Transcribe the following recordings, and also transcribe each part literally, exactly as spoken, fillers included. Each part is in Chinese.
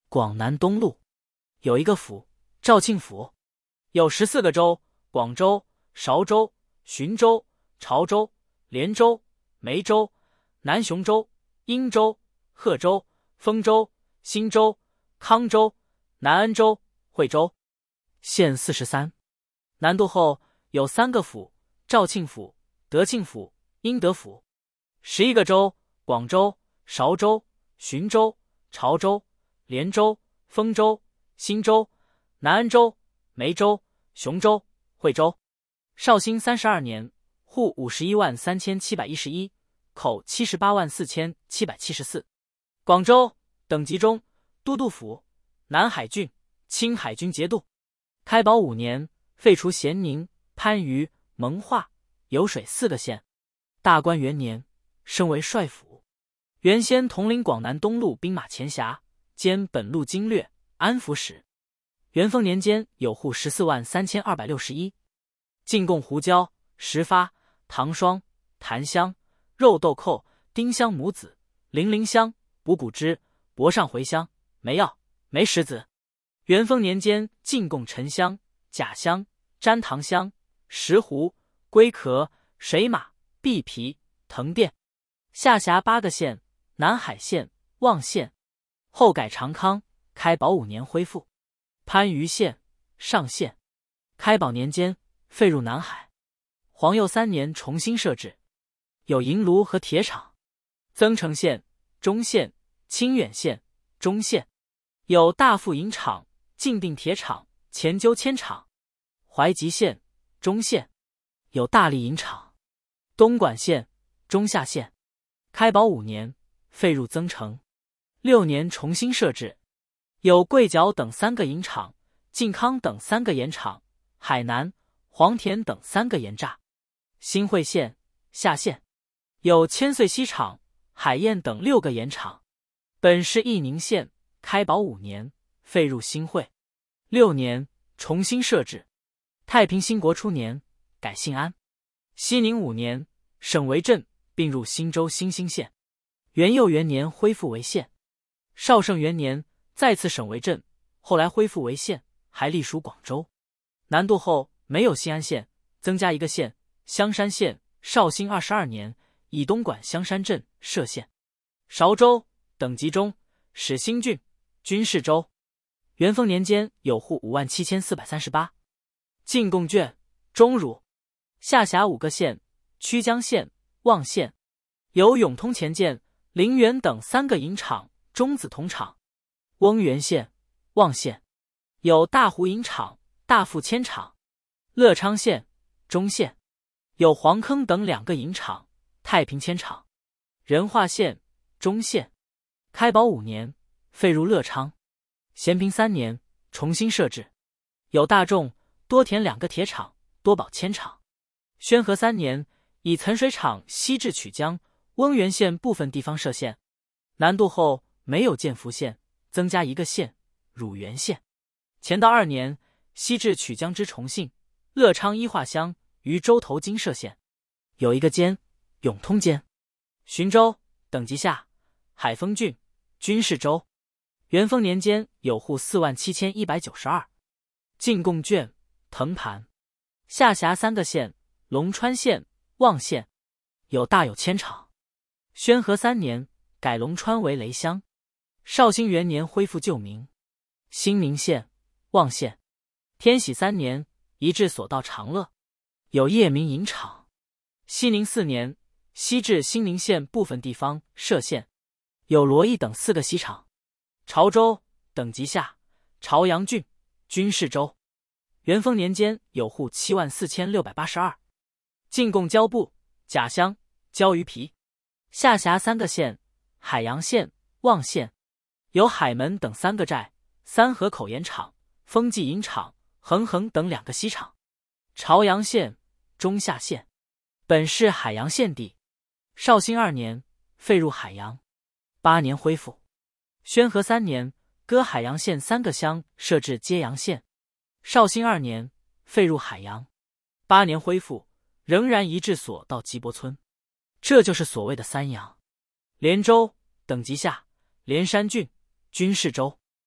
广南东路有一个府，肇庆府，有十四个州：广州、韶州、浔州、潮州、连州、梅州、南雄州、英州、贺州、丰州、新州、康州、南安州、惠州。县四十三。南渡后有三个府：肇庆府、德庆府、英德府。十一个州：广州、韶州、浔州、潮州、连州、丰州、新州、南安州、梅州、雄州、惠州。绍兴三十二年，户五十一万三千七百一十一，口七十八万四千七百七十四。广州等级中，都督府，南海郡，清海军节度。开宝五年，废除咸宁、番禺、蒙化、酉水四个县。大观元年，升为帅府。原先统领广南东路兵马前辖，兼本路经略、安抚使。元丰年间有户十四万三千二百六十一。进贡胡椒、石发、糖霜、檀香、肉豆蔻、丁香母子、零陵香、补骨脂、柏上茴香、梅药、梅石子。元丰年间进贡沉香、甲香、粘糖香、石斛、龟壳、水马、碧皮、藤店。下辖八个县：南海县、望县。后改长康，开宝五年恢复。番禺县、上县。开宝年间废入南海。皇佑三年重新设置，有银炉和铁厂。增城县、中县、清远县、中县。有大富银厂、晋定铁厂、前鸠铅厂。怀集县、中县。有大利银厂。东莞县、中下县。开宝五年废入增城。六年重新设置，有桂角等三个银厂，靖康等三个盐厂，海南、黄田等三个盐栅。新会县、下县。有千岁锡厂、海晏等六个盐厂。本是义宁县，开宝五年废入新会。六年重新设置。太平兴国初年改姓安。熙宁五年省为镇，并入新州新兴县。元佑元年恢复为县。绍圣元年再次省为镇，后来恢复为县，还隶属广州。南渡后没有新安县，增加一个县，香山县。绍兴二十二年以东莞香山镇设县。韶州等级中，始兴郡，军事州。元丰年间有户五万七千四百三十八。进贡卷，中汝。下辖五个县：曲江县、望县。有永通前舰、陵园等三个银厂、中子铜厂。翁源县、望县。有大湖银厂、大富铅厂。乐昌县、中县。有黄坑等两个银厂、太平铅厂。仁化县、中县。开宝五年废入乐昌。咸平三年重新设置，有大众、多田两个铁厂、多宝铅厂。宣和三年以岑水厂西至曲江、翁源县部分地方设县。南渡后没有建福县，增加一个县，汝源县。乾道二年西至曲江之重信、乐昌一化乡于洲头金设县。有一个监，永通监。浔州等级下，海丰郡，军事州。元丰年间有户四万七千一百九十二。进贡卷，藤盘。下辖三个县：龙川县、望县。有大有铅厂。宣和三年改龙川为雷乡。绍兴元年恢复旧名。兴宁县、望县。天禧三年移至所到长乐。有夜明银厂。熙宁四年西至兴宁县部分地方设县。有罗邑等四个锡厂。潮州等级下，潮阳郡，军事州。元丰年间有户七万四千六百八十二。进贡胶布、甲香、胶鱼皮。下辖三个县：海洋县、望县。有海门等三个寨，三河口盐厂、丰记银厂、恒恒等两个锡厂。潮阳县、中下县。本是海洋县地。绍兴二年废入海洋。八年恢复。宣和三年割海洋县三个乡，设置揭阳县。绍兴二年废入海洋。八年恢复，仍然移至所到吉伯村。这就是所谓的三阳。连州等级下，连山郡，军事州。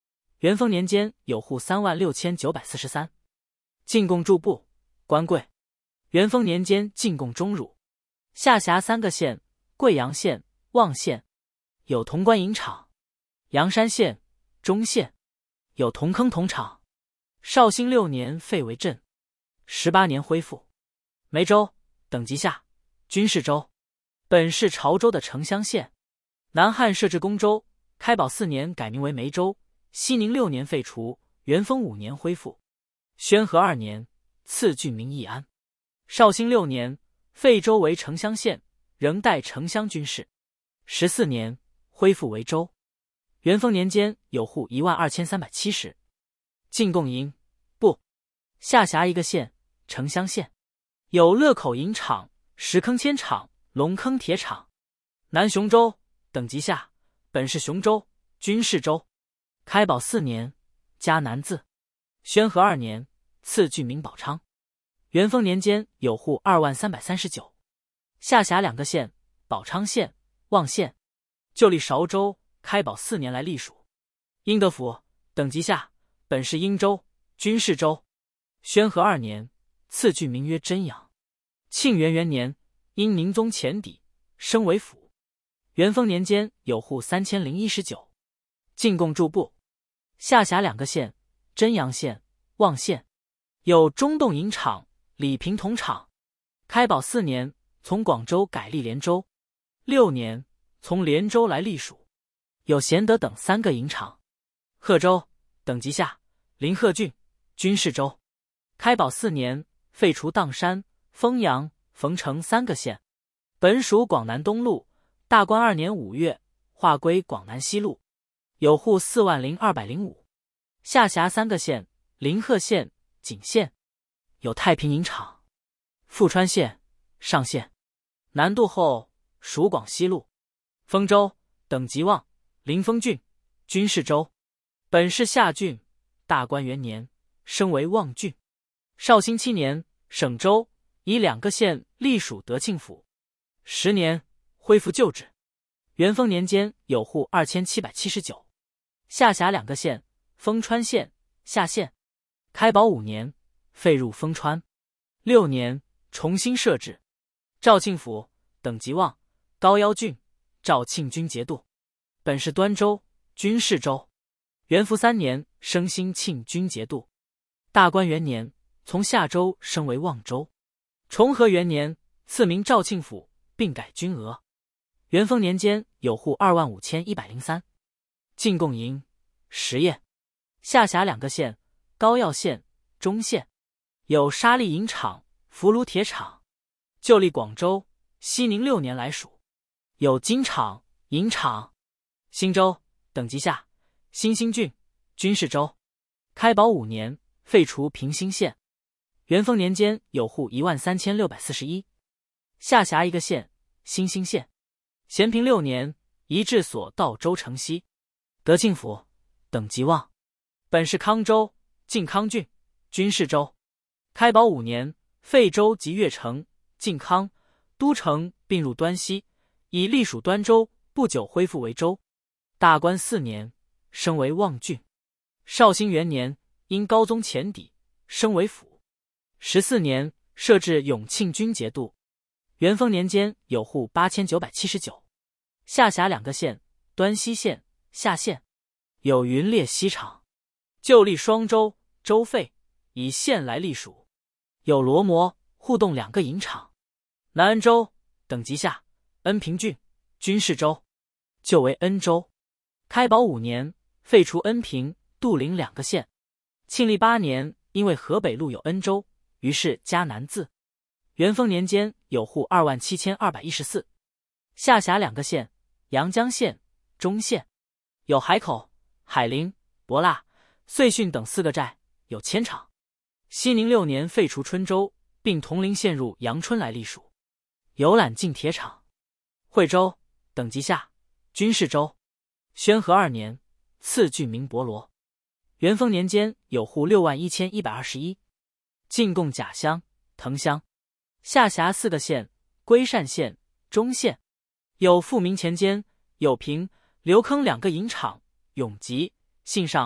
元丰年间有户三万六千九百四十三。进贡驻部、官贵。元丰年间进贡中汝，下辖三个县：贵阳县、望县，有潼关银厂；阳山县、中县，有铜坑铜厂。绍兴六年废为镇，十八年恢复。梅州等级下，军事州，本是潮州的城乡县。南汉设置公州，开宝四年改名为梅州，熙宁六年废除，元丰五年恢复。宣和二年赐郡名义安。绍兴六年废州为城乡县，仍代城乡军事。十四年恢复为州。元丰年间有户一万二千三百七十。进贡营部，下辖一个县，城乡县，有乐口银厂、石坑铅厂、龙坑铁厂。南雄州等级下，本是雄州，军事州。开宝四年加南字。宣和二年赐郡名宝昌。元丰年间有户二万三百三十九。下辖两个县，宝昌县、望县，就立韶州。开宝四年来隶属。英德府等级下，本是英州，军事州。宣和二年赐郡名曰真阳。庆元元年因宁宗前邸，升为府。元丰年间有户三千零一十九。进贡驻部，下辖两个县，真阳县、望县，有中洞银厂、李平铜厂。开宝四年从广州改隶连州，六年从连州来隶属，有贤德等三个银厂。贺州等级下，临贺郡，军事州。开宝四年废除砀山、丰阳、冯城三个县，本属广南东路。大观二年五月划归广南西路，有户四万零二百零五。下辖三个县，临贺县、景县，有太平银厂。富川县、上县。南渡后属广西路。丰州等级望，临丰郡，军事州。本是下郡。大观元年升为望郡。绍兴七年省州，以两个县隶属德庆府。十年恢复旧制。元丰年间有户二千七百七十九。下辖两个县，丰川县、下县。开宝五年废入丰川。六年重新设置。肇庆府等级望，高腰郡，肇庆军节度。本是端州，军事州。元符三年升兴庆军节度。大观元年从夏州升为望州。重和元年赐名肇庆府，并改军额。元丰年间有户二万五千一百零三。进贡营十堰，下辖两个县，高要县、中县，有沙砾银厂、福炉铁厂。就立广州，熙宁六年来属，有金厂、银厂。新州等级下，新兴郡，军事州。开宝五年废除平兴县。元丰年间有户一万三千六百四十一。下辖一个县，新兴县。咸平六年移治所到州城西。德庆府等级望，本是康州，靖康郡，军事州。开宝五年废州及越城、靖康、都城，并入端西，以隶属端州，不久恢复为州。大观四年升为望郡。绍兴元年因高宗前邸，升为府。十四年设置永庆军节度。元丰年间有户八千九百七十九。下辖两个县，端西县、下县，有云列西厂。就立双州，州废，以县来隶属，有罗摩、互动两个银厂。南恩州等级下，恩平郡，军事州。就为恩州。开宝五年废除恩平、杜陵两个县。庆历八年因为河北路有恩州，于是加南字。元丰年间有户二万七千二百一十四。下辖两个县，阳江县、中县，有海口、海陵、博腊、遂训等四个寨，有铅厂。熙宁六年废除春州，并同陵县入阳春来隶属，有揽镜铁厂。惠州等级下，军事州。宣和二年赐郡名博罗。元丰年间有户六万一千一百二十一。进贡甲乡、藤乡。下辖四个县，归善县、中县，有富民前监、有平、刘坑两个银厂。永吉、信上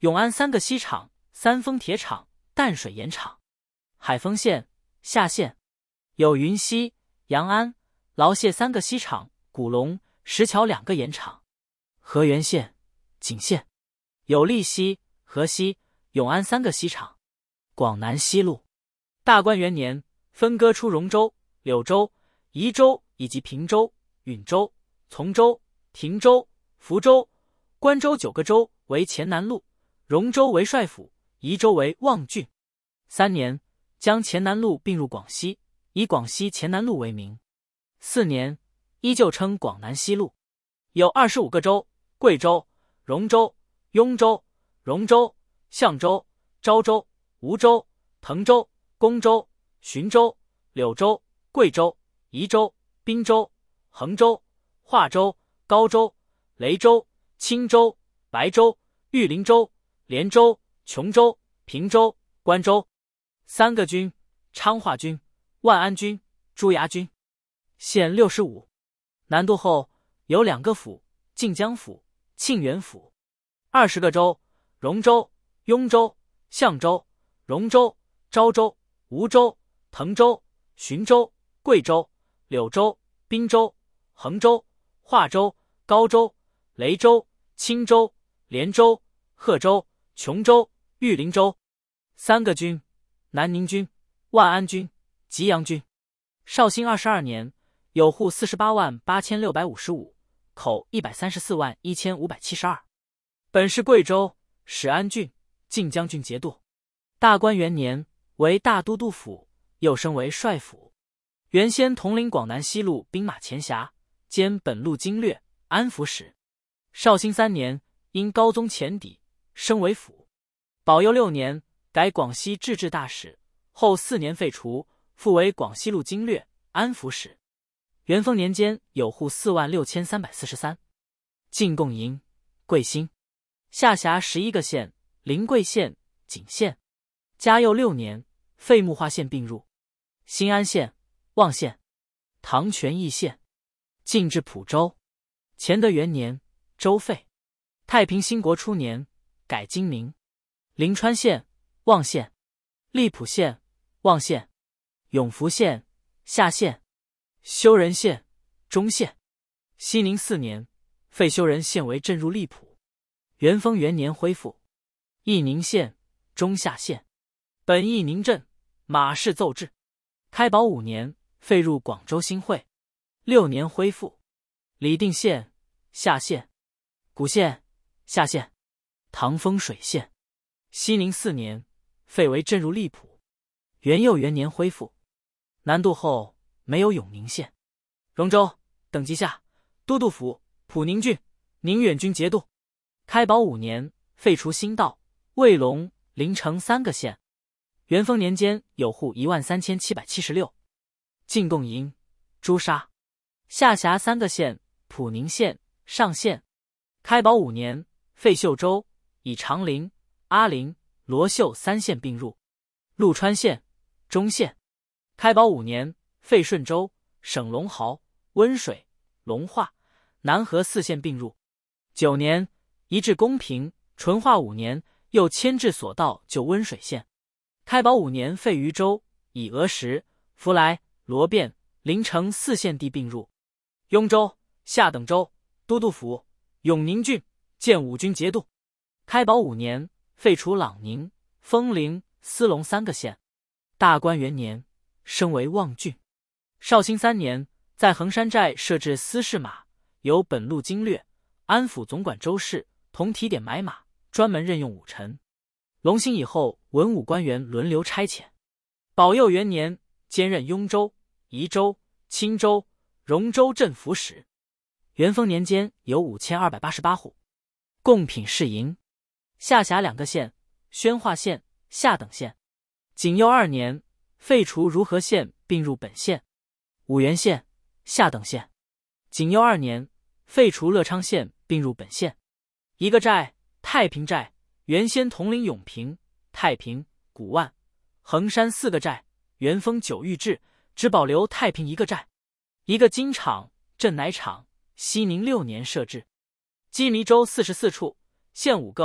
永安三个西厂、三丰铁厂、淡水盐厂。海丰县、下县有云溪、阳安、劳谢三个西厂、古龙、石桥两个盐厂。河源县、景县有利溪、河西、永安三个西厂。广南西路。大观元年分割出荣州、柳州、宜州以及平州、允州、从州、亭州、福州、关州九个州为黔南路，荣州为帅府，宜州为望郡。三年，将黔南路并入广西，以广西黔南路为名。四年，依旧称广南西路。有二十五个州：贵州、荣州、雍州、荣州、象州、昭州、梧州、滕州、公州、浔州、柳州、贵州、宜州、滨州、衡州、化州、高州、雷州、青州、白州、玉林州、连州、琼州、平州、关州。三个军：昌化军、万安军、朱崖军。县六十五。南渡后有两个府：晋江府、庆元府。二十个州：荣州、雍州、象州、荣州、昭州、梧州、滕州、浔州、贵州、柳州、滨州、衡州、化州、高州、雷州、青州、连州、贺州、琼州、玉林州。三个军：南宁军、万安军、吉阳军。绍兴二十二年，有户四十八万八千六百五十五，口一百三十四万一千五百七十二。本是贵州始安郡、晋江郡节度。大观元年，为大都督府，又升为帅府。原先统领广南西路兵马前辖，兼本路经略、安抚使。绍兴三年，因高宗前邸，升为府。保佑六年，改广西制置大使，后四年废除，复为广西路经略、安抚使。元丰年间，有户四万六千三百四十三。进贡营、贵兴。下辖十一个县：临桂县、景县。嘉佑六年，废木化县并入。新安县、望县。唐泉义县。进至蒲州。乾德元年，州废。太平兴国初年，改今名。临川县、望县。荔浦县、望县。永福县、下县。修仁县、中县。熙宁四年，废修仁县为镇入荔浦。元丰元年恢复。义宁县、中下县。本义宁镇，马氏奏制。开宝五年，废入广州新会。六年恢复。李定县、下县。古县、下县。唐丰水县。熙宁四年，废为镇入荔浦。元佑元年恢复。南渡后没有永宁县。荣州等级下，都督府、普宁郡、宁远军节度。开宝五年，废除新道、卫龙、临城三个县。元丰年间，有户一万三千七百七十六。进贡营、朱砂。下辖三个县：普宁县、上县。开宝五年，废秀州，以长陵、阿陵、罗秀三县并入。陆川县、中县。开宝五年，废顺州、省龙豪、温水、龙化、南河四县并入。九年，移至公平。淳化五年，又迁至所到就温水县。开宝五年，废渝州，以鹅石、福来、罗便、临城四县地并入。雍州、下等州、都督府、永宁郡、建武军节度。开宝五年，废除朗宁、丰陵、思龙三个县。大观元年，升为望郡。绍兴三年，在衡山寨设置司事马，由本路经略、安抚总管州事同提点买马，专门任用武臣。隆兴以后，文武官员轮流差遣。保佑元年，兼任雍州、宜州、青州、荣州镇抚使。元丰年间，有五千二百八十八户。贡品市营。下辖两个县：宣化县、下等县。景佑二年，废除如河县并入本县。五原县、下等县。景佑二年，废除乐昌县并入本县。一个寨：太平寨，原先统领永平、太平、古万、衡山四个寨，元丰九御制，只保留太平一个寨。一个金厂、镇乃厂，熙宁六年设置。鸡糜州四十四处，县五个，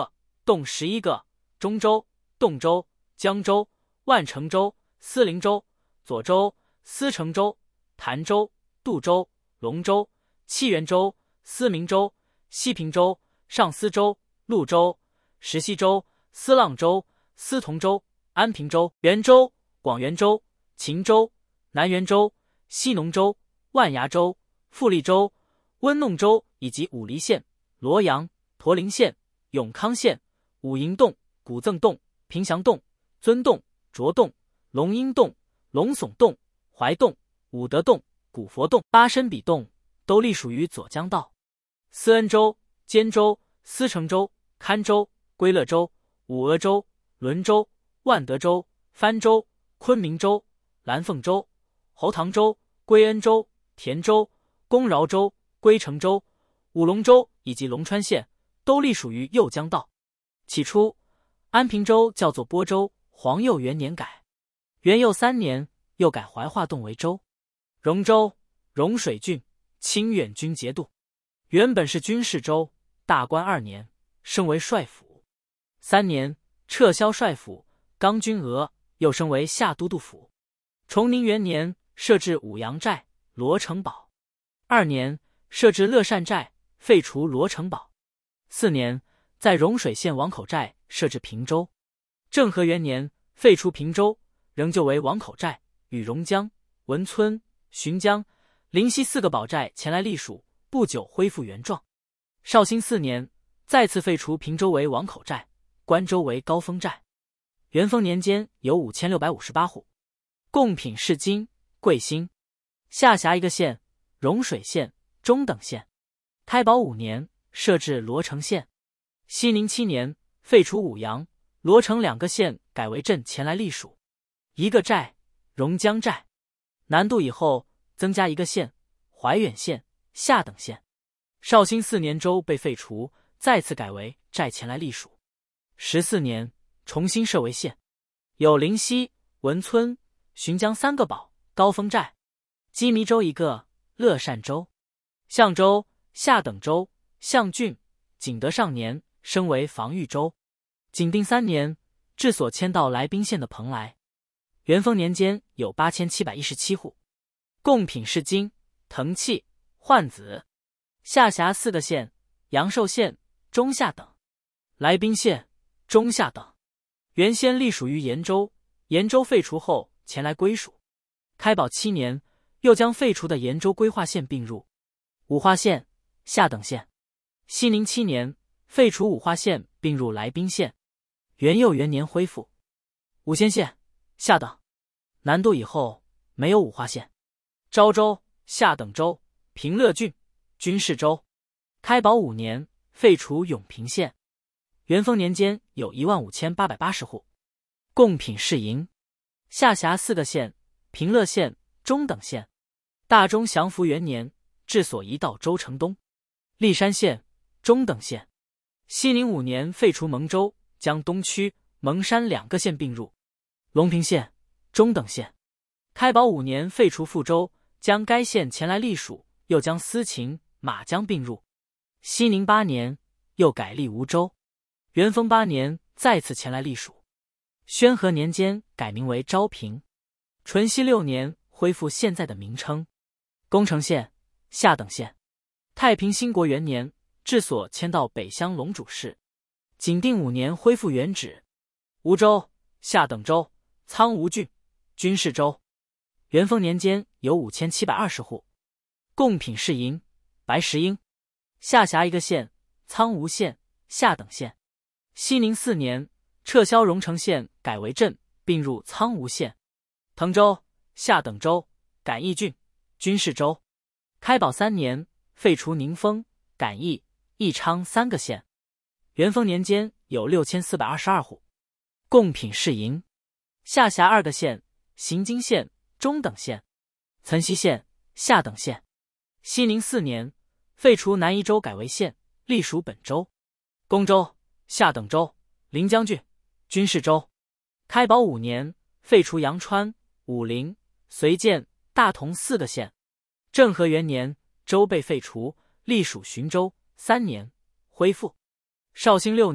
洞十一个，中州、洞州、江州、万城州、司灵州、左州、司城州、潭州、杜州、龙州、七元州、司明州、西平州、上司州、潞州、石溪州、司浪州、司同州、安平州、元州、广元州、秦州、南元州、西农州、万崖州、富丽州、温弄州以及武黎县、罗阳、驼陵县、永康县、武营洞、古赠洞、平祥洞、尊洞、卓洞、龙阴洞、龙耸洞、怀洞、武德洞、古佛洞、八深比洞都隶属于左江道。司恩州、坚州、司城州、堪州、归乐州、武阿州、伦州、万德州、番州、昆明州、蓝凤州、侯唐州、归恩州、田州、公饶州、归城州、武隆州以及龙川县都隶属于右江道。起初，安平州叫做播州，皇佑元年改，元佑三年又改怀化洞为州。荣州，蓉水郡，清远军节度，原本是军事州。大观二年，升为帅府。三年，撤销帅府，刚军额，又升为下都督府。崇宁元年，设置武阳寨、罗城堡。二年，设置乐善寨，废除罗城堡。四年，在蓉水县王口寨设置平州。政和元年，废除平州，仍旧为王口寨，与榕江、文村、浔江、临溪四个堡寨前来隶属，不久恢复原状。绍兴四年，再次废除平州为王口寨，关州为高峰寨。元丰年间有五千六百五十八户，贡品市今、贵兴。下辖一个县，蓉水县、中等县。开宝五年，设置罗城县。熙宁七年，废除武阳、罗城两个县，改为镇前来隶属。一个寨，榕江寨。南渡以后，增加一个县，怀远县、下等县。绍兴四年州被废除，再次改为寨前来隶属。十四年，重新设为县，有临溪、文村、浔江三个堡、高峰寨。鸡迷州一个，乐善州。象州、下等州、象郡、景德上年升为防御州。景定三年，治所迁到来宾县的蓬莱。元丰年间有八千七百一十七户，贡品市今、腾契、换子。下辖四个县，阳寿县、中下等。来宾县、中下等。原先隶属于延州，延州废除后前来归属。开宝七年，又将废除的延州归化县并入。五花县、下等县。熙宁七年，废除五花县并入来宾县。元佑元年恢复。五仙县、下等。南渡以后没有五花县。昭州、下等州、平乐郡、军事州。开宝五年，废除永平县。元丰年间有一万五千八百八十户，贡品市营。下辖四个县，平乐县、中等县。大中祥符元年，治所移到州城东。历山县、中等县。熙宁五年，废除蒙州，将东区、蒙山两个县并入。隆平县、中等县。开宝五年，废除富州，将该县前来隶属，又将司秦、马江并入。熙宁八年，又改立梧州。元丰八年，再次前来隶属。宣和年间改名为昭平。淳熙六年，恢复现在的名称。宫城县、下等县。太平兴国元年，治所迁到北乡龙主市。景定五年，恢复原址。梧州、下等州、苍梧郡、军事州。元丰年间有五千七百二十户，贡品市营、白石英。下辖一个县，苍梧县、下等县。熙宁四年，撤销荣城县，改为镇，并入苍梧县。滕州、下等州、感义郡、军事州。开宝三年，废除宁丰、感义、义昌三个县。元丰年间有六千四百二十二户，贡品市营。下辖二个县，行经县、中等县。岑溪县、下等县。熙宁四年，废除南宜州，改为县，隶属本州。公州、下等州、临江郡、军事州。开宝五年，废除阳川、武陵、绥建、大同四个县。政和元年，州被废除，隶属浔州。三年恢复。绍兴六年，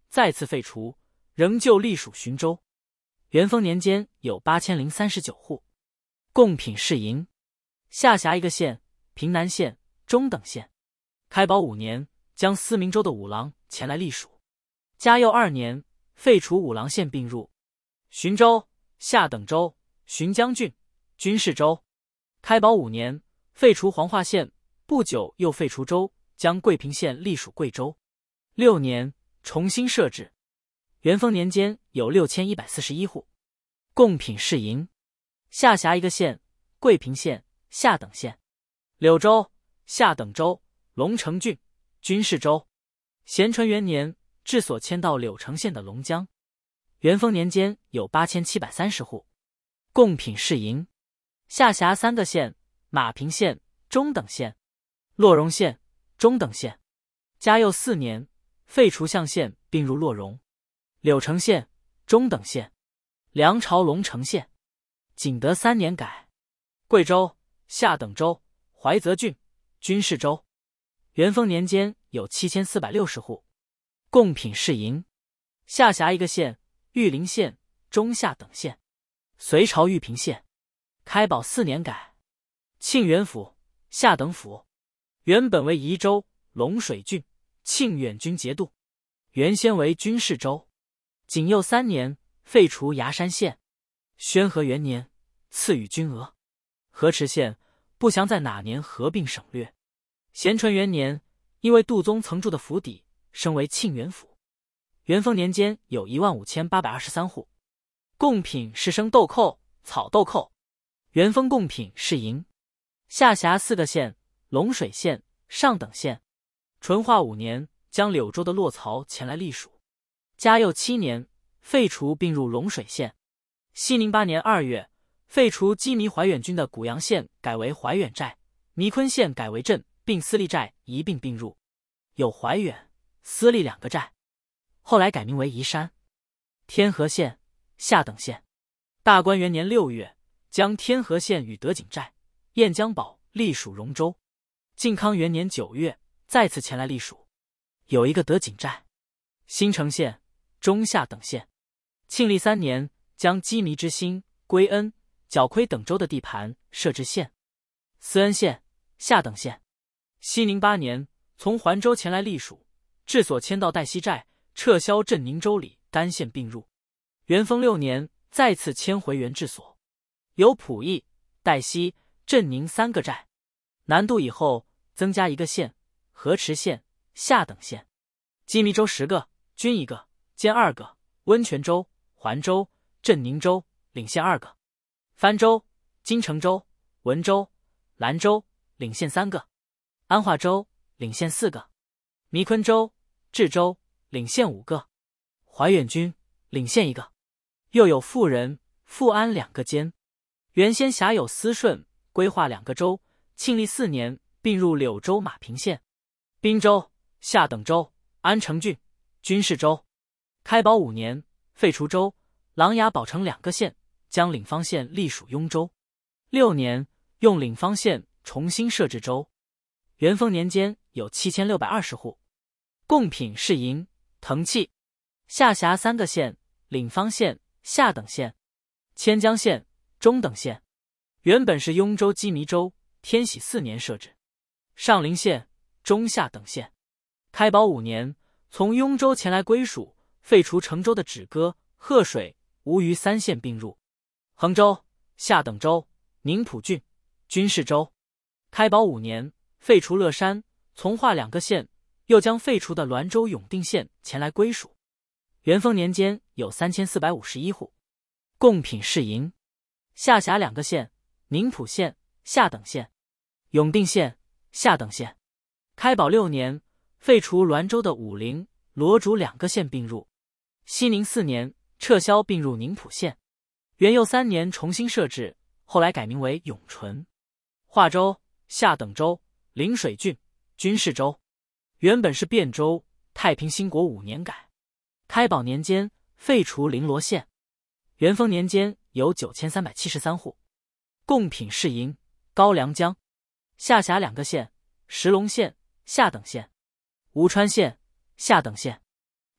再次废除，仍旧隶属浔州。元丰年间有八千零三十九户。贡品市营，下辖一个县，平南县、中等县。开宝五年，将思明州的五郎前来隶属。嘉佑二年，废除五郎县并入浔州、下等州、浔江郡、军事州。开宝五年，废除黄化县，不久又废除州，将桂平县隶属贵州。六年，重新设置。元丰年间有六千一百四十一户。贡品市营，下辖一个县，桂平县、下等县。柳州、下等州、龙城郡、军事州。咸淳元年，治所迁到柳城县的龙江。元丰年间有八千七百三十户。贡品市营，下辖三个县，马平县、中等县、洛荣县、中等县。嘉佑四年，废除象县并入洛荣。柳城县、中等县。梁朝龙城县。景德三年改。贵州、下等州、怀泽郡、军事州。元丰年间有七千四百六十户。贡品市营，下辖一个县，玉林县、中下等县。隋朝玉平县。开宝四年改。庆元府、下等府。原本为宜州、龙水郡、庆远军节度，原先为军事州。景佑三年，废除崖山县。宣和元年，赐予军额。河池县不详在哪年合并省略。咸淳元年，因为杜宗曾住的府邸，升为庆元府。元丰年间有一万五千八百二十三户。贡品是生豆蔻、草豆蔻。元丰贡品市营，下辖四个县，龙水县、上等县。淳化五年，将柳州的洛曹前来隶属。嘉佑七年，废除并入龙水县。熙宁八年二月，废除羁縻怀远郡的古阳县，改为怀远寨；弥昆县改为镇，并私立寨一并并入，有怀远、私立两个寨。后来改名为宜山。天河县、下等县。大观元年六月，将天河县与德景寨、燕江堡隶属荣州。靖康元年九月，再次前来隶属，有一个德景寨。新城县、中下等县。庆历三年，将羁縻之心、归恩、皎亏等州的地盘设置县。思恩县、下等县。熙宁八年，从环州前来隶属，治所迁到代溪寨，撤销镇宁州里单县并入。元丰六年，再次迁回原治所，有溥仪、代溪、镇宁三个寨。南渡以后，增加一个县，河池县、下等县。羁縻州十个，均一个，兼二个。温泉州、环州、镇宁州领县二个。番州、金城州、文州、兰州领县三个。安化州领县四个。弥昆州、治州领县五个。怀远军领县一个。又有富人、富安两个监。原先辖有思顺、规划两个州。庆历四年并入柳州马平县。滨州、下等州、安城郡、军事州。开宝五年，废除州、琅琊宝城两个县，将领方县隶属雍州。六年，用领方县重新设置州。元丰年间有七千六百二十户。贡品市营，腾契，下辖三个县，领方县、下等县。千江县、中等县。原本是雍州羁縻州，天禧四年设置。上林县、中下等县。开宝五年，从雍州前来归属，废除成州的止戈、鹤水、吴虞三县并入。衡州、下等州、宁浦郡、军事州。开宝五年，废除乐山、从化两个县，又将废除的滦州永定县前来归属。元丰年间有三千四百五十一户。贡品市营，下辖两个县，宁浦县、下等县。永定县、下等县。开宝六年，废除滦州的武陵、罗竹两个县并入。熙宁四年，撤销并入宁浦县。元佑三年重新设置，后来改名为永淳。化州、下等州、陵水郡、军事州。原本是汴州，太平兴国五年改。开宝年间废除陵罗县。元丰年间有九千三百七十三户。贡品市营，高梁江，下辖两个县，石龙县、下等县。吴川县、下等县。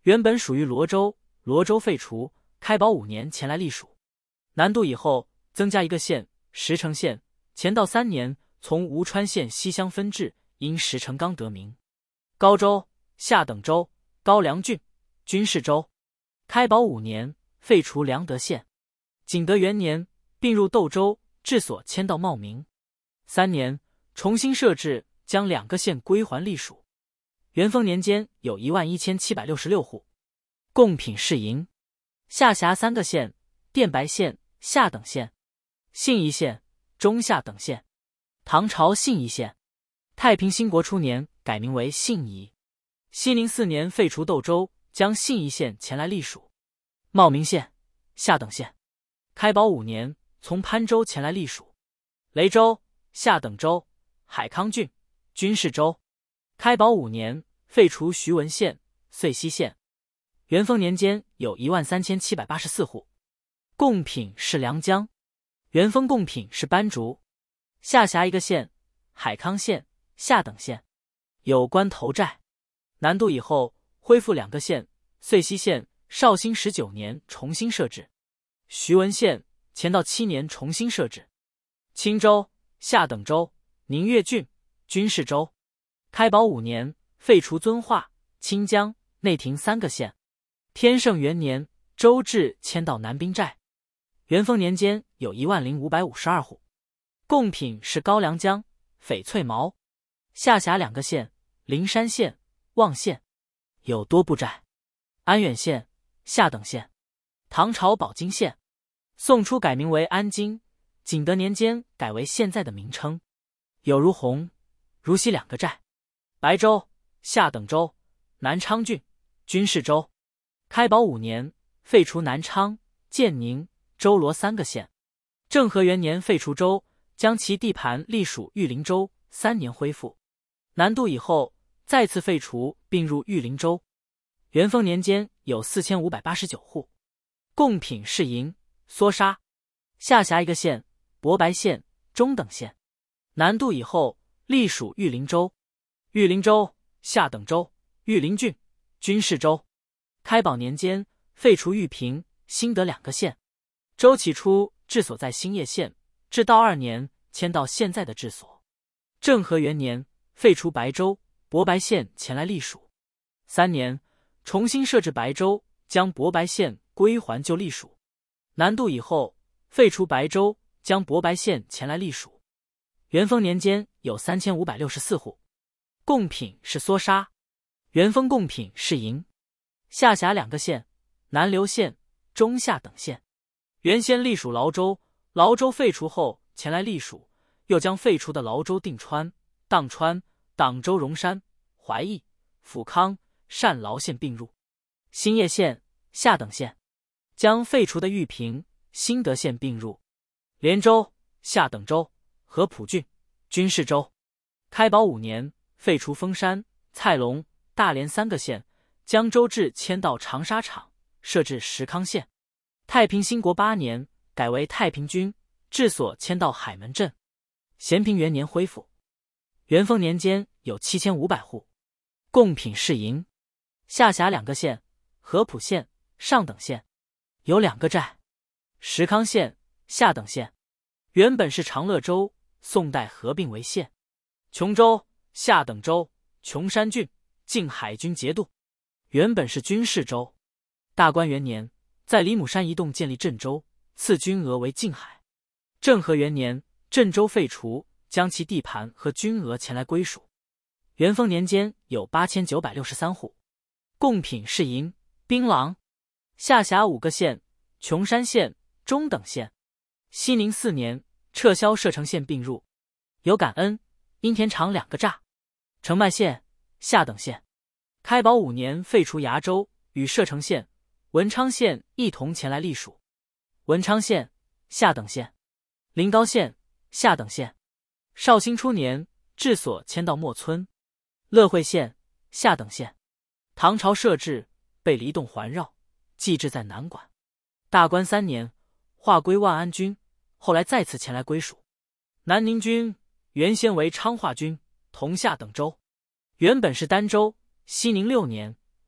原本属于罗州，罗州废除，开宝五年前来隶属。南渡以后，增加一个县，石城县。乾道三年，从吴川县西乡分治，因石城刚得名。高州，下等州，高梁郡，军事州。开宝五年，废除梁德县。景德元年，并入窦州，治所迁到茂名。三年，重新设置，将两个县归还隶属。元丰年间有一万一千七百六十六户。贡品市营，下辖三个县：电白县、下等县、信宜县、中下等县。唐朝信宜县。太平兴国初年改名为信宜。熙宁四年废除窦州，将信宜县前来隶属。茂名县，下等县。开宝五年，从潘州前来隶属。雷州，下等州，海康郡，军事州。开宝五年，废除徐闻县、遂溪县。元丰年间有一万三千七百八十四户。贡品是良江。元丰贡品是班竹，下辖一个县，海康县、下等县。有关头寨。南渡以后，恢复两个县，遂溪县，绍兴十九年重新设置。徐闻县，乾道七年重新设置。青州，下等州，宁越郡，军事州。开宝五年，废除遵化、清江、内廷三个县。天圣元年，州治迁到南滨寨。元丰年间有一万零五百五十二户。贡品是高梁江、翡翠毛。下辖两个县：灵山县、望县。有多部寨。安远县，下等县。唐朝保金县。宋初改名为安京，景德年间改为现在的名称。有如洪、如溪两个寨。白州，下等州，南昌郡，军事州。开宝五年，废除南昌、建宁、周罗三个县。政和元年废除州，将其地盘隶属玉林州，三年恢复。南渡以后，再次废除并入玉林州。元丰年间有四千五百八十九户。贡品市营，梭沙。下辖一个县，博白县、中等县。南渡以后，隶属玉林州。玉林州，下等州，玉林郡，军事州。开宝年间废除玉平、新德两个县。州起初治所在兴业县，至道二年迁到现在的治所。政和元年废除白州、博白县前来隶属。三年，重新设置白州，将博白县归还旧隶属。南渡以后，废除白州，将博白县前来隶属。元丰年间有三千五百六十四户。贡品是梭沙。元丰贡品是营，下辖两个县：南流县、中下等县。原先隶属劳州，劳州废除后前来隶属，又将废除的劳州定川、砀川、党州荣山、怀义、阜康、单劳县并入。兴业县，下等县。将废除的玉平、新德县并入。连州，下等州，合浦郡，军事州。开宝五年废除丰山、蔡龙、大连三个县，将州治迁到长沙场，设置石康县。太平兴国八年改为太平军，治所迁到海门镇。咸平元年恢复。元丰年间有七千五百户。贡品市营，下辖两个县：合浦县、上等县。有两个寨。石康县，下等县。原本是长乐州，宋代合并为县。琼州，下等州，琼山郡，靖海军节度。原本是军事州。大观元年在李母山一洞建立镇州，赐军额为靖海。政和元年镇州废除，将其地盘和军额前来归属。元丰年间有八千九百六十三户。贡品市营，槟榔。下辖五个县：琼山县、中等县。熙宁四年撤销射城县并入。有感恩、阴田场两个栅。澄迈县，下等县。开宝五年废除崖州，与射城县、文昌县一同前来隶属。文昌县，下等县。临高县，下等县。绍兴初年治所迁到莫村。乐会县，下等县。唐朝设置，被离洞环绕，寄置在南管。大观三年划归万安军，后来再次前来归属。南宁军原先为昌化军，同下等州，原本是儋州。熙宁六年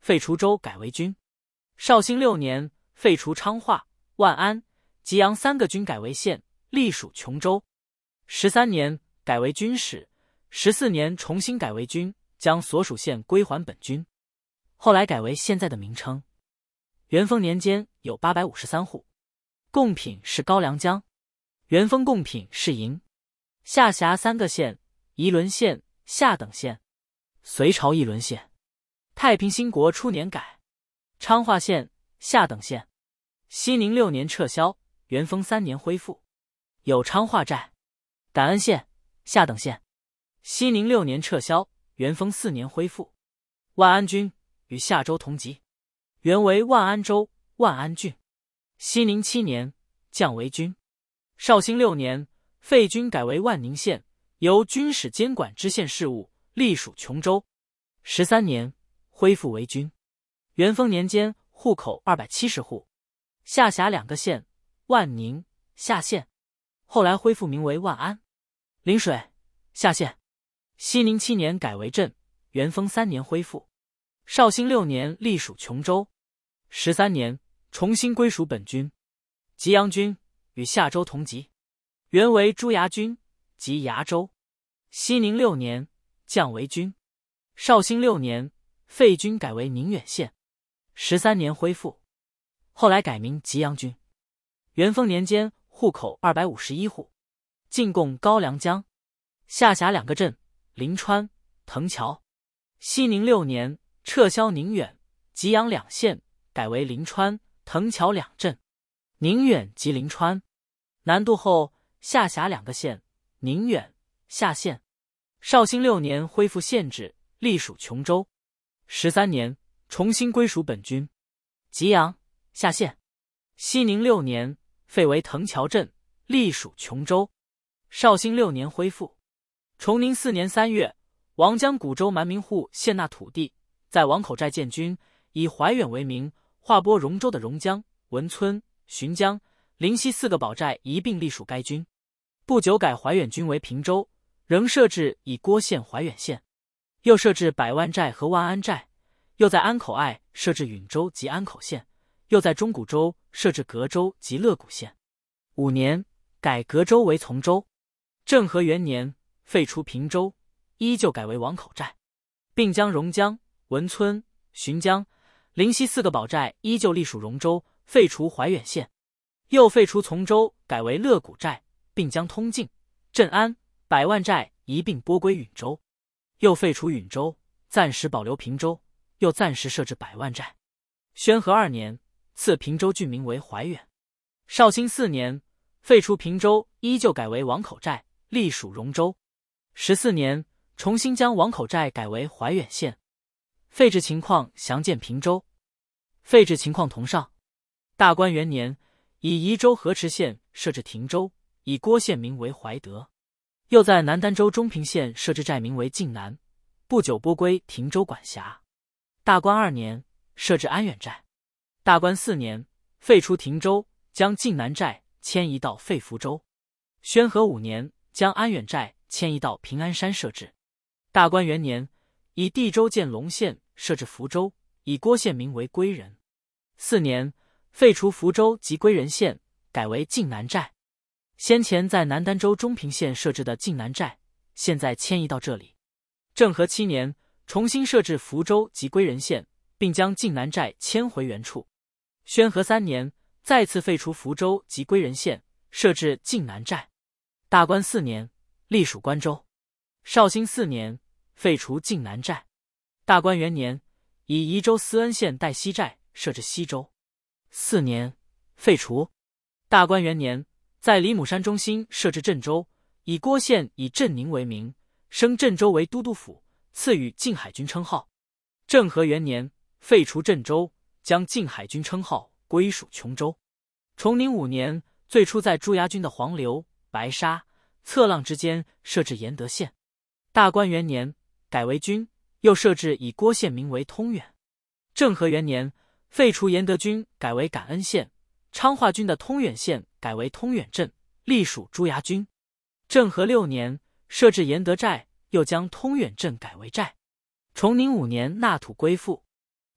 废除州改为郡。绍兴六年，废除昌化、万安、吉阳三个郡改为县，隶属琼州。十三年改为军使，十四年重新改为郡，将所属县归还本郡。后来改为现在的名称。元丰年间有八百五十三户，贡品是高梁姜。元丰贡品是银。下辖三个县：宜伦县、下等县。隋朝一伦县。太平兴国初年改。昌化县、下等县。熙宁六年撤销，元丰三年恢复。有昌化寨。感恩县、下等县。熙宁六年撤销，元丰四年恢复。万安郡与夏州同级，原为万安州、万安郡。熙宁七年降为郡。绍兴六年废郡改为万宁县，由军使监管知县事务，隶属琼州。十三年恢复为郡。元丰年间户口二百七十户，下辖两个县：万宁、下县。后来恢复名为万安。临水、下县。熙宁七年改为镇，元丰三年恢复。绍兴六年隶属琼州。十三年重新归属本郡。吉阳郡与夏州同级，原为朱崖郡及崖州。熙宁六年降为郡。绍兴六年废郡改为宁远县。十三年恢复，后来改名吉阳郡。元丰年间户口二百五十一户，进贡高梁姜，下辖两个镇：临川、藤桥。熙宁六年撤销宁远、吉阳两县，改为临川、藤桥两镇。宁远及临川。南渡后下辖两个县：宁远、下县。绍兴六年恢复县制，隶属琼州。十三年重新归属本郡。吉阳、下县。熙宁六年废为藤桥镇，隶属琼州。绍兴六年恢复。崇宁四年三月，王将古州蛮民户献纳土地，在王口寨建军，以怀远为名，划拨荣州的荣江、文村、浔江、灵溪四个堡寨一并隶属该军。不久改怀远军为平州，仍设置以郭县怀远县，又设置百万寨和万安寨，又在安口隘设置允州及安口县，又在中古州设置隔州及乐谷县。五年改隔州为从州。政和元年废除平州，依旧改为王口寨，并将荣江、文村、浔江、灵溪四个堡寨依旧隶属荣州，废除怀远县。又废除从州，改为乐谷寨，并将通晋、镇安、百万寨一并拨归允州。又废除允州，暂时保留平州，又暂时设置百万寨。宣和二年赐平州郡名为怀远。绍兴四年废除平州，依旧改为王口寨，隶属荣州。十四年重新将王口寨改为怀远县。废置情况详见平州。废置情况同上。大观元年以宜州河池县设置亭州，以郭县名为怀德。又在南儋州中平县设置寨名为晋南，不久拨归亭州管辖。大观二年设置安远寨。大观四年废除亭州，将晋南寨迁移到废福州。宣和五年将安远寨迁移到平安山设置。大观元年以地州建龙县设置福州，以郭县名为归仁。四年废除福州及归仁县，改为晋南寨。先前在南儋州中平县设置的晋南寨，现在迁移到这里。政和七年重新设置福州及归仁县，并将晋南寨迁回原处。宣和三年再次废除福州及归仁县，设置晋南寨。大观四年隶属关州。绍兴四年废除晋南寨。大观元年以宜州思恩县代西寨设置西州。四年废除。大观元年在李母山中心设置镇州，以郭县以镇宁为名，升镇州为都督府，赐予靖海军称号。政和元年废除镇州，将靖海军称号归属琼州。崇宁五年最初在朱崖郡的黄流、白沙、侧浪之间设置延德县。大观元年改为郡，又设置以郭县名为通远。政和元年废除延德郡，改为感恩县。昌化郡的通远县改为通远镇，隶属朱崖郡。政和六年设置延德寨，又将通远镇改为寨。崇宁五年纳土归附。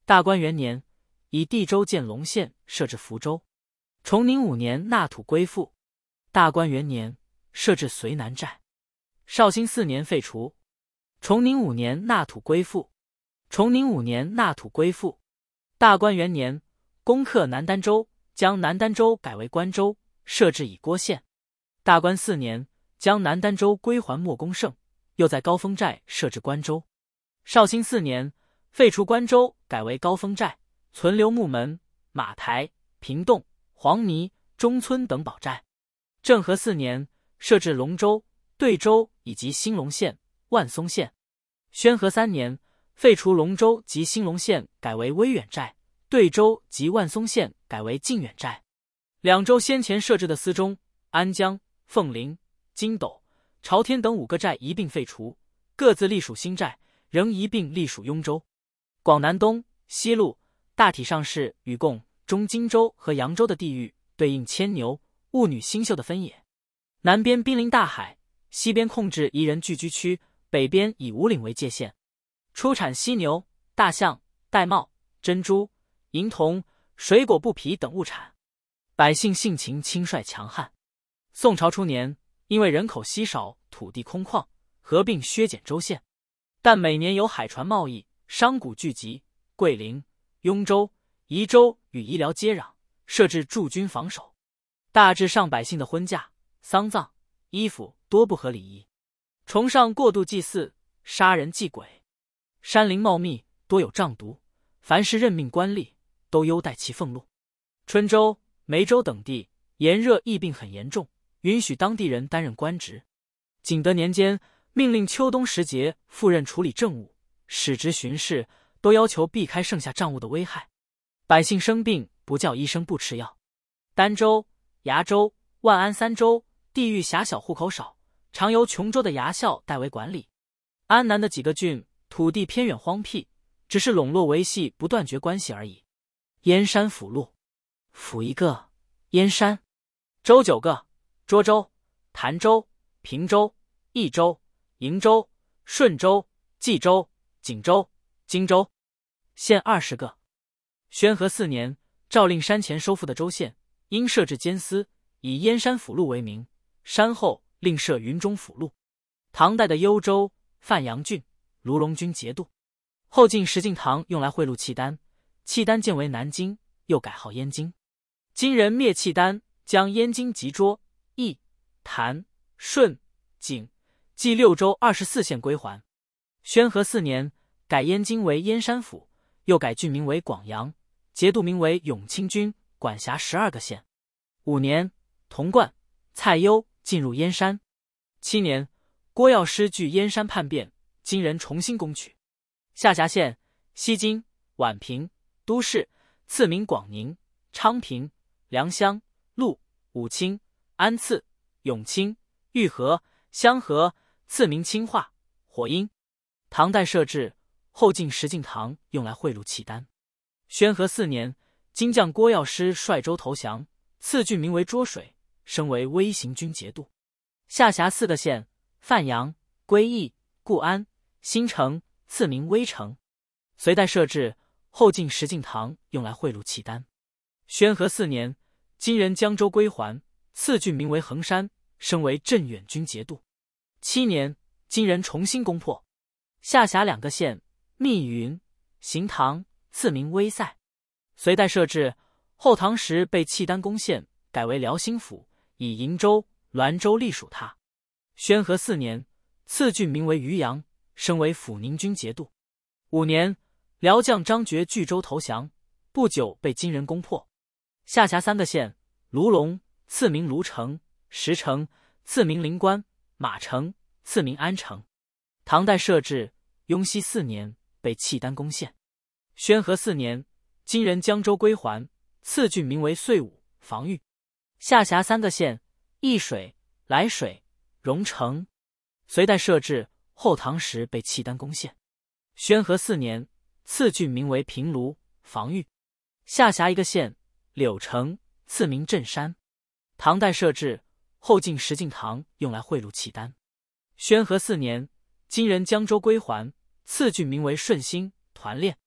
大观元年，以地州建隆县，设置福州。崇宁五年，纳土归附。大观元年，设置绥南寨。绍兴四年废除。崇宁五年，纳土归附。崇宁五年，纳土归附。大观元年，攻克南儋州，将南儋州改为关州，设置以郭县。大观四年，将南儋州归还莫公胜，又在高峰寨设置关州。绍兴四年，废除关州，改为高峰寨，存留木门、马台、平洞、黄泥、中村等堡寨。政和四年，设置龙州、对州以及兴隆县、万松县。宣和三年，废除龙州及兴隆县，改为威远寨，对州及万松县改为靖远寨。两州先前设置的司中、安江、凤林、金斗、朝天等五个寨一并废除，各自隶属新寨，仍一并隶属雍州。广南东、西路大体上是与共中荆州和扬州的地域对应牵牛、婺女、星宿的分野。南边濒临大海，西边控制彝人聚居区，北边以五岭为界限，出产犀牛、大象、玳瑁、珍珠、银铜、水果、布匹等物产。百姓性情轻率强悍。宋朝初年，因为人口稀少，土地空旷，合并削减州县，但每年有海船贸易、商贾聚集，桂林、雍州、宜州与宜辽接壤，设置驻军防守。大致上百姓的婚嫁、丧葬、衣服多不合礼仪，崇尚过度祭祀，杀人祭鬼。山林茂密，多有瘴毒，凡是任命官吏，都优待其俸禄。春州、梅州等地炎热疫病很严重，允许当地人担任官职。景德年间，命令秋冬时节赴任处理政务，使职巡视，都要求避开盛夏瘴物的危害。百姓生病不叫医生不吃药。儋州、崖州、万安三州地域狭小，户口少，常由琼州的衙校代为管理。安南的几个郡土地偏远荒僻，只是笼络维系，不断绝关系而已。燕山府路，府一个，燕山。州九个：涿州、潭州、平州、益州、瀛州、顺州、冀州、锦州、荆州。县二十个。宣和四年，诏令山前收复的州县，应设置监司，以燕山府路为名。山后另设云中府路。唐代的幽州、范阳郡、卢龙军节度。后晋石敬瑭用来贿赂契丹，契丹建为南京，又改号燕京。金人灭契丹，将燕京及涿、益、潭、顺、景、冀六州二十四县归还。宣和四年，改燕京为燕山府，又改郡名为广阳，节度名为永清军，管辖十二个县。五年，童贯、蔡攸进入燕山。七年，郭药师据燕山叛变，金人重新攻取。下辖县：西京、宛平、都市，赐名广宁、昌平、良乡、鹿、武清、安次、永清、玉和、香河，赐名清化、火阴。唐代设置，后晋石敬瑭用来贿赂契丹。宣和四年，金将郭药师率州投降，赐郡名为涿水，升为威行军节度。下辖四个县：范阳、归义、固安、新城，赐名威城。隋代设置，后晋石敬瑭用来贿赂契丹。宣和四年，金人江州归还，赐郡名为衡山，升为镇远军节度。七年，金人重新攻破，下辖两个县：密云、行唐，赐名威塞。隋代设置，后唐时被契丹攻陷，改为辽兴府，以瀛州、滦州隶属他。宣和四年，赐郡名为渔阳，升为抚宁军节度。五年，辽将张觉据州投降，不久被金人攻破。下辖三个县：卢龙，赐名卢城；石城，赐名灵关；马城，赐名安城。唐代设置，雍熙四年被契丹攻陷。宣和四年，金人江州归还，赐郡名为遂武，防御。下辖三个县：易水、涞水、荣城。隋代设置，后唐时被契丹攻陷。宣和四年，赐郡名为平卢，防御。下辖一个县：柳城，赐名镇山。唐代设置，后晋石敬瑭用来贿赂契丹。宣和四年，金人江州归还，赐郡名为顺兴，团练。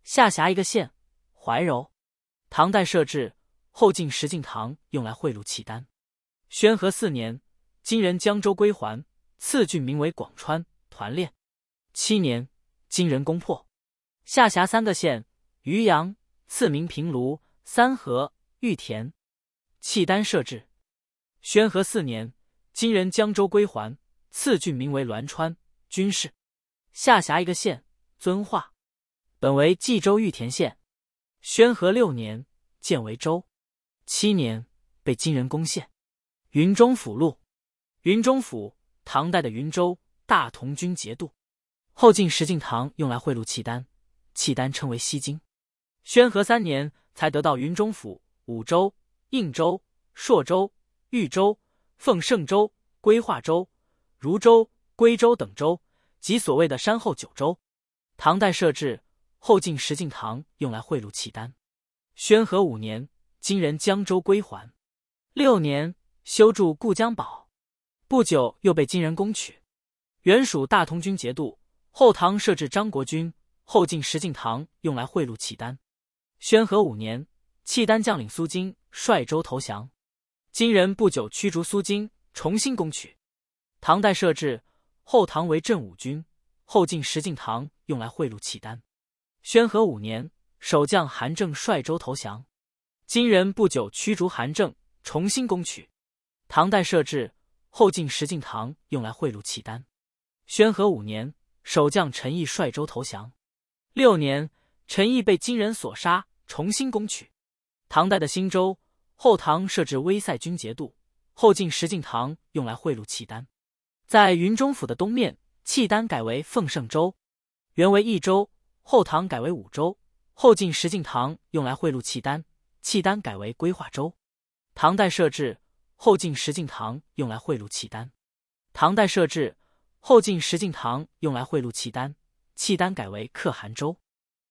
下辖一个县，怀柔。唐代设置，后晋石敬瑭用来贿赂契丹。宣和四年，金人江州归还，赐郡名为广川，团练。七年，金人攻破，下辖三个县，渔阳，赐名平卢、三河、玉田。契丹设置。宣和四年，金人江州归还，赐郡名为栾川，军事。下辖一个县，遵化，本为冀州玉田县。宣和六年，建为州。七年，被金人攻陷。云中府录。云中府，唐代的云州大同军节度，后晋石敬瑭用来贿赂契丹，契丹称为西京。宣和三年才得到云中府、武州、应州、朔州、豫州、奉圣州、归化州、汝州、归州等州，即所谓的山后九州。唐代设置，后晋石敬瑭用来贿赂契丹。宣和五年，金人江州归还。六年，修筑固江堡，不久又被金人攻取。原属大同军节度，后唐设置张国军，后晋石敬瑭用来贿赂契丹。宣和五年，契丹将领苏金率州投降，金人不久驱逐苏金，重新攻取。唐代设置，后唐为镇武军，后晋石敬瑭用来贿赂契丹。宣和五年，守将韩正率州投降，金人不久驱逐韩正，重新攻取。唐代设置，后晋石敬瑭用来贿赂契丹。宣和五年，守将陈毅率州投降。六年，陈毅被金人所杀，重新攻取。唐代的新州，后唐设置威塞军节度，后晋石敬瑭用来贿赂契丹。在云中府的东面，契丹改为奉圣州，原为益州，后唐改为武州，后晋石敬瑭用来贿赂契丹，契丹改为归化州。唐代设置，后晋石敬瑭用来贿赂契丹。唐代设置，后晋石敬瑭用来贿赂契丹，契丹改为可汗州。